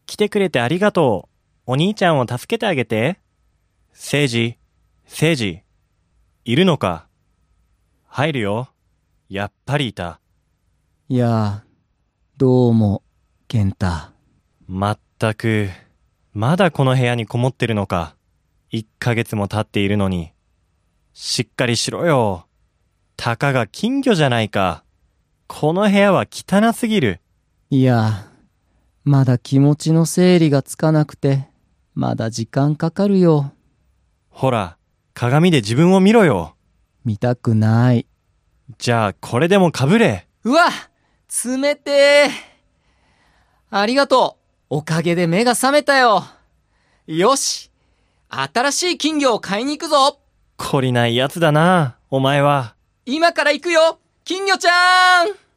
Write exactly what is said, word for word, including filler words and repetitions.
来てくれてありがとう。お兄ちゃんを助けてあげて。聖司、聖司、いるのか？入るよ。やっぱりいた。 いや、どうも、健太。 まったく、まだこの部屋にこもってるのか。一ヶ月も経っているのに。しっかりしろよ。たかが金魚じゃないか。この部屋は汚すぎる。 いや、まだ気持ちの整理がつかなくて、まだ時間かかるよ。 ほら、鏡で自分を見ろよ。 見たくない。 じゃあこれでもかぶれ。 うわ、冷てー。ありがとう。おかげで目が覚めたよ。よし、新しい金魚を買いに行くぞ。 懲りないやつだな、お前は。 今から行くよ、金魚ちゃん。